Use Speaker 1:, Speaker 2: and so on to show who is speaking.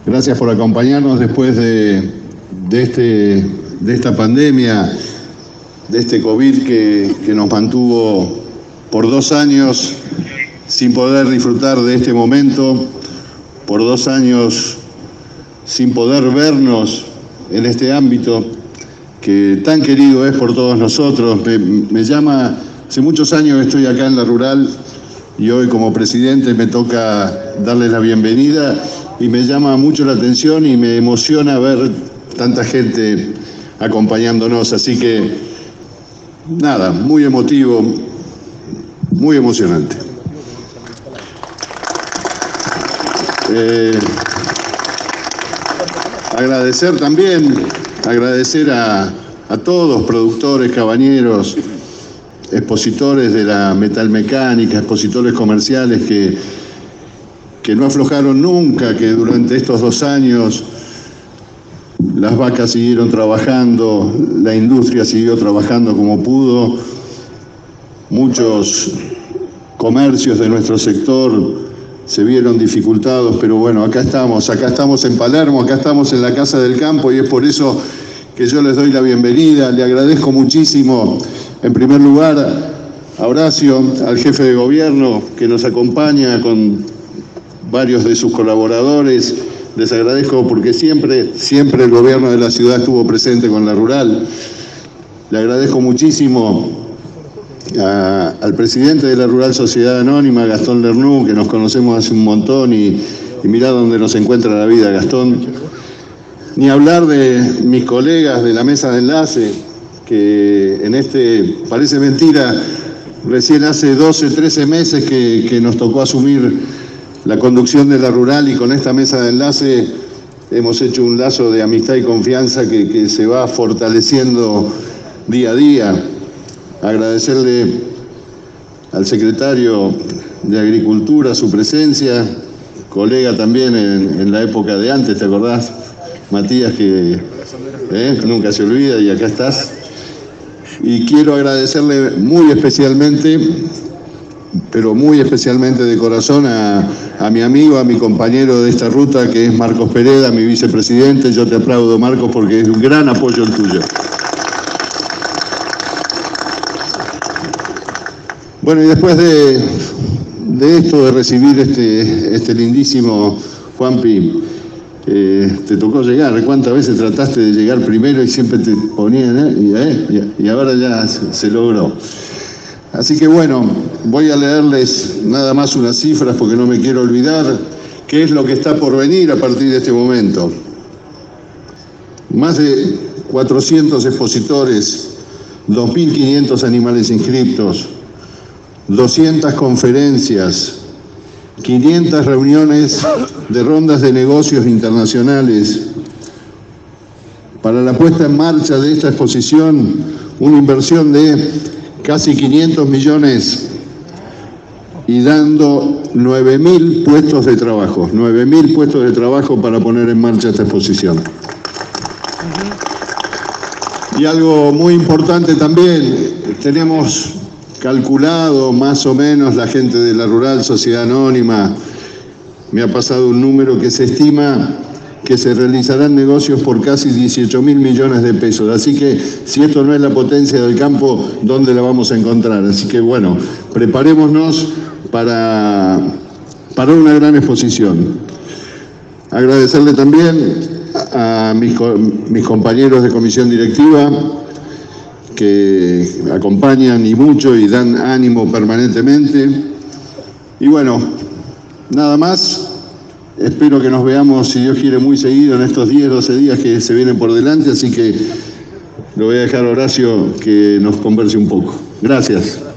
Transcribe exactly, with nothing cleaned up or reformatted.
Speaker 1: Gracias por acompañarnos después de, de, este, de esta pandemia, de este COVID que, que nos mantuvo por dos años sin poder disfrutar de este momento, por dos años sin poder vernos en este ámbito que tan querido es por todos nosotros. Me, me llama, hace muchos años que estoy acá en La Rural y hoy como presidente me toca darles la bienvenida y me llama mucho la atención y me emociona ver tanta gente acompañándonos, así que nada, muy emotivo, muy emocionante. Eh, agradecer también, agradecer a, a todos, productores, cabañeros, expositores de la metalmecánica, expositores comerciales que, que no aflojaron nunca, que durante estos dos años las vacas siguieron trabajando, la industria siguió trabajando como pudo, muchos comercios de nuestro sector se vieron dificultados, pero bueno, acá estamos, acá estamos en Palermo, acá estamos en la Casa del Campo y es por eso que yo les doy la bienvenida. Le agradezco muchísimo, en primer lugar, a Horacio, al jefe de gobierno que nos acompaña con varios de sus colaboradores. Les agradezco porque siempre, siempre el gobierno de la ciudad estuvo presente con La Rural. Le agradezco muchísimo A, al presidente de La Rural Sociedad Anónima, Gastón Lernú, que nos conocemos hace un montón y, y mirá dónde nos encuentra la vida, Gastón. Ni hablar de mis colegas de la mesa de enlace, que en este, parece mentira, recién hace doce, trece meses que, que nos tocó asumir la conducción de La Rural y con esta mesa de enlace hemos hecho un lazo de amistad y confianza que, que se va fortaleciendo día a día. Agradecerle al secretario de Agricultura su presencia, colega también en, en la época de antes, ¿te acordás, Matías? Que eh, nunca se olvida y acá estás. Y quiero agradecerle muy especialmente, pero muy especialmente de corazón a, a mi amigo, a mi compañero de esta ruta, que es Marcos Pereda, mi vicepresidente. Yo te aplaudo, Marcos, porque es un gran apoyo el tuyo. Bueno, y después de, de esto, de recibir este, este lindísimo, Juanpi, eh, te tocó llegar. ¿Cuántas veces trataste de llegar primero y siempre te ponían, eh? Y, eh, y ahora ya se, se logró? Así que bueno, voy a leerles nada más unas cifras porque no me quiero olvidar qué es lo que está por venir a partir de este momento. Más de cuatrocientos expositores, dos mil quinientos animales inscriptos, doscientas conferencias, quinientas reuniones de rondas de negocios internacionales. Para la puesta en marcha de esta exposición, una inversión de casi quinientos millones y dando nueve mil puestos de trabajo, nueve mil puestos de trabajo para poner en marcha esta exposición. Y algo muy importante también, tenemos calculado más o menos, la gente de La Rural Sociedad Anónima me ha pasado un número que se estima que se realizarán negocios por casi dieciocho mil millones de pesos. Así que si esto no es la potencia del campo, ¿dónde la vamos a encontrar? Así que bueno, preparémonos para, para una gran exposición. Agradecerle también a, a mis, mis compañeros de comisión directiva que acompañan y mucho y dan ánimo permanentemente. Y bueno, nada más. Espero que nos veamos, si Dios quiere, muy seguido en estos diez, doce días que se vienen por delante, así que lo voy a dejar a Horacio que nos converse un poco. Gracias.